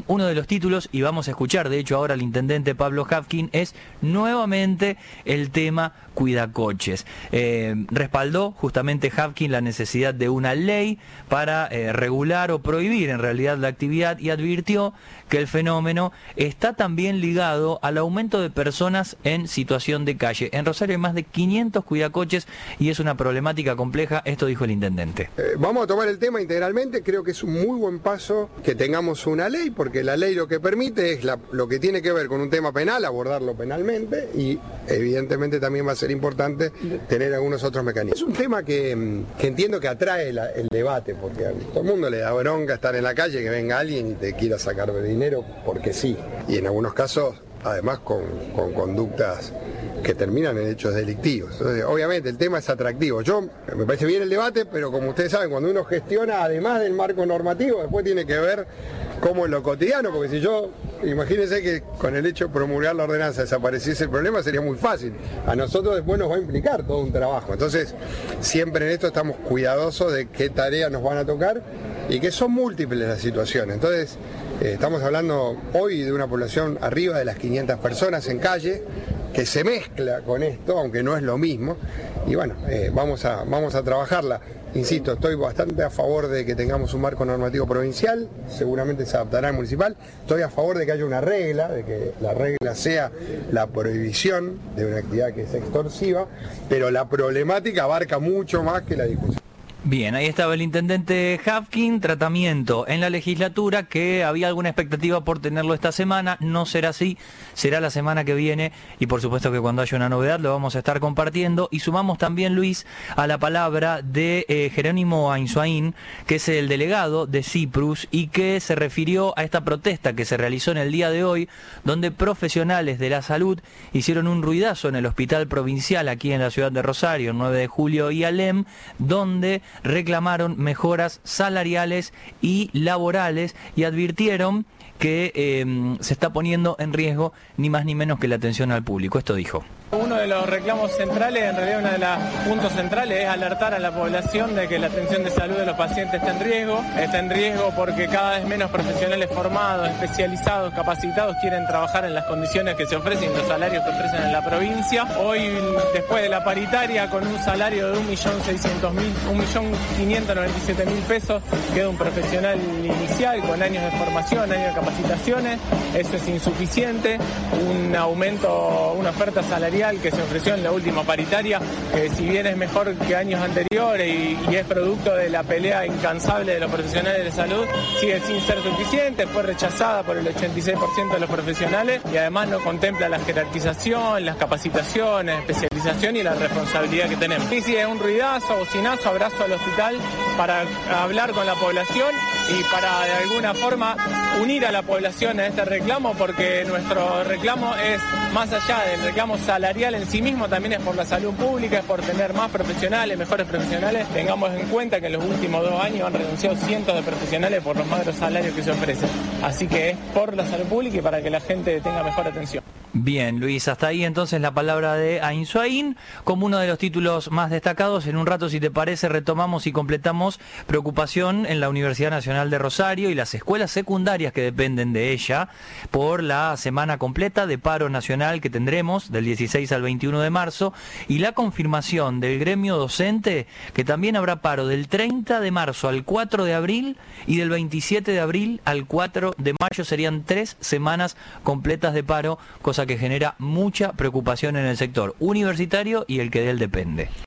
uno de los títulos, y vamos a escuchar de hecho ahora al intendente Pablo Hafkin, es nuevamente el tema cuidacoches. Respaldó justamente Hafkin la necesidad de una ley para regular o prohibir en realidad la actividad, y advirtió que el fenómeno está también ligado al aumento de personas en situación de calle. En Rosario hay más de 500 cuidacoches y es una problemática compleja, esto dijo el intendente. Vamos a tomar el tema integralmente, creo que es un muy buen paso que tengamos una ley, porque la ley lo que permite es lo que tiene que ver con un tema penal, abordarlo penalmente, y evidentemente también va a ser importante tener algunos otros mecanismos. Es un tema que entiendo que atrae el debate, porque a todo el mundo le da bronca estar en la calle, que venga alguien y te quiera sacar de dinero porque sí, y en algunos casos además con conductas que terminan en hechos delictivos. Entonces, obviamente el tema es atractivo. Me parece bien el debate, pero como ustedes saben, cuando uno gestiona además del marco normativo, después tiene que ver cómo en lo cotidiano, porque si imagínense que con el hecho de promulgar la ordenanza desapareciese el problema, sería muy fácil. A nosotros después nos va a implicar todo un trabajo. Entonces, siempre en esto estamos cuidadosos de qué tareas nos van a tocar y que son múltiples las situaciones. Entonces, estamos hablando hoy de una población arriba de las 500 personas en calle, que se mezcla con esto, aunque no es lo mismo, y bueno, vamos a trabajarla. Insisto, estoy bastante a favor de que tengamos un marco normativo provincial, seguramente se adaptará al municipal. Estoy a favor de que haya una regla, de que la regla sea la prohibición de una actividad que es extorsiva, pero la problemática abarca mucho más que la discusión. Bien, ahí estaba el intendente Hafkin, tratamiento en la legislatura, que había alguna expectativa por tenerlo esta semana, no será así, será la semana que viene, y por supuesto que cuando haya una novedad lo vamos a estar compartiendo. Y sumamos también, Luis, a la palabra de Jerónimo Ainsuaín, que es el delegado de Cyprus, y que se refirió a esta protesta que se realizó en el día de hoy, donde profesionales de la salud hicieron un ruidazo en el hospital provincial aquí en la ciudad de Rosario, 9 de julio y Alem, donde reclamaron mejoras salariales y laborales y advirtieron que se está poniendo en riesgo ni más ni menos que la atención al público. Esto dijo. Uno de los reclamos centrales, en realidad uno de los puntos centrales, es alertar a la población de que la atención de salud de los pacientes está en riesgo. Está en riesgo porque cada vez menos profesionales formados, especializados, capacitados quieren trabajar en las condiciones que se ofrecen, los salarios que ofrecen en la provincia. Hoy, después de la paritaria, con un salario de 1.597.000 pesos, queda un profesional inicial con años de formación, años de capacitaciones. Eso es insuficiente. Un aumento, una oferta salarial que se ofreció en la última paritaria, que si bien es mejor que años anteriores y es producto de la pelea incansable de los profesionales de salud, sigue sin ser suficiente, fue rechazada por el 86% de los profesionales y además no contempla la jerarquización, las capacitaciones, especialización y la responsabilidad que tenemos. Sí, es un ruidazo, bocinazo, abrazo al hospital para hablar con la población y para de alguna forma unir a la población a este reclamo, porque nuestro reclamo es más allá del reclamo salarial en sí mismo, también es por la salud pública, es por tener más profesionales, mejores profesionales. Tengamos en cuenta que en los últimos 2 años han renunciado cientos de profesionales por los magros salarios que se ofrecen. Así que es por la salud pública y para que la gente tenga mejor atención. Bien, Luis, hasta ahí entonces la palabra de Ainsuaín como uno de los títulos más destacados. En un rato, si te parece, retomamos y completamos preocupación en la Universidad Nacional de Rosario y las escuelas secundarias que dependen de ella por la semana completa de paro nacional que tendremos del 16 al 21 de marzo y la confirmación del gremio docente que también habrá paro del 30 de marzo al 4 de abril y del 27 de abril al 4 de mayo. Serían 3 semanas completas de paro, cosa que genera mucha preocupación en el sector universitario y el que de él depende.